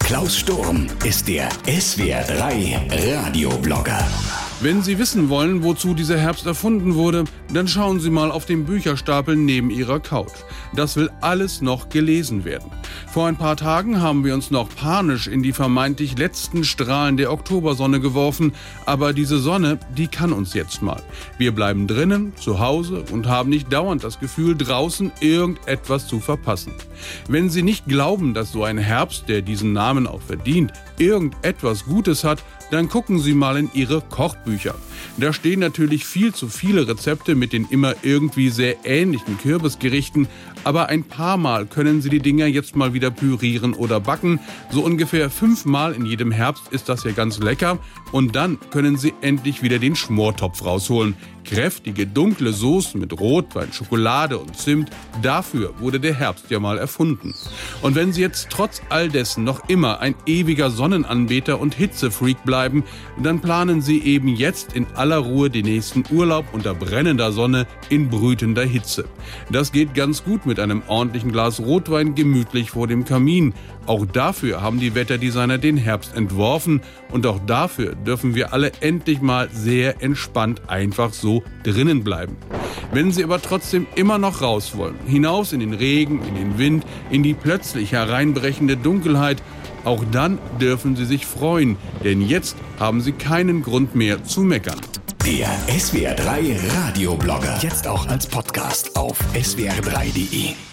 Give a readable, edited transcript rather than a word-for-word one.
Klaus Sturm ist der SWR3 Radioblogger. Wenn Sie wissen wollen, wozu dieser Herbst erfunden wurde, dann schauen Sie mal auf den Bücherstapel neben Ihrer Couch. Das will alles noch gelesen werden. Vor ein paar Tagen haben wir uns noch panisch in die vermeintlich letzten Strahlen der Oktobersonne geworfen, aber diese Sonne, die kann uns jetzt mal. Wir bleiben drinnen, zu Hause und haben nicht dauernd das Gefühl, draußen irgendetwas zu verpassen. Wenn Sie nicht glauben, dass so ein Herbst, der diesen Namen auch verdient, irgendetwas Gutes hat, dann gucken Sie mal in Ihre Kochbücher. Da stehen natürlich viel zu viele Rezepte mit den immer irgendwie sehr ähnlichen Kürbisgerichten, aber ein paar Mal können Sie die Dinger jetzt mal wieder pürieren oder backen. So ungefähr 5 Mal in jedem Herbst ist das ja ganz lecker. Und dann können Sie endlich wieder den Schmortopf rausholen. Kräftige, dunkle Soßen mit Rotwein, Schokolade und Zimt, dafür wurde der Herbst ja mal erfunden. Und wenn Sie jetzt trotz all dessen noch immer ein ewiger Sonnenanbeter und Hitzefreak bleiben, dann planen Sie eben jetzt in aller Ruhe den nächsten Urlaub unter brennender Sonne in brütender Hitze. Das geht ganz gut mit einem ordentlichen Glas Rotwein gemütlich vor dem Kamin. Auch dafür haben die Wetterdesigner den Herbst entworfen und auch dafür dürfen wir alle endlich mal sehr entspannt einfach so drinnen bleiben. Wenn Sie aber trotzdem immer noch raus wollen, hinaus in den Regen, in den Wind, in die plötzlich hereinbrechende Dunkelheit, auch dann dürfen Sie sich freuen, denn jetzt haben Sie keinen Grund mehr zu meckern. Der SWR3 Radioblogger, jetzt auch als Podcast auf swr3.de.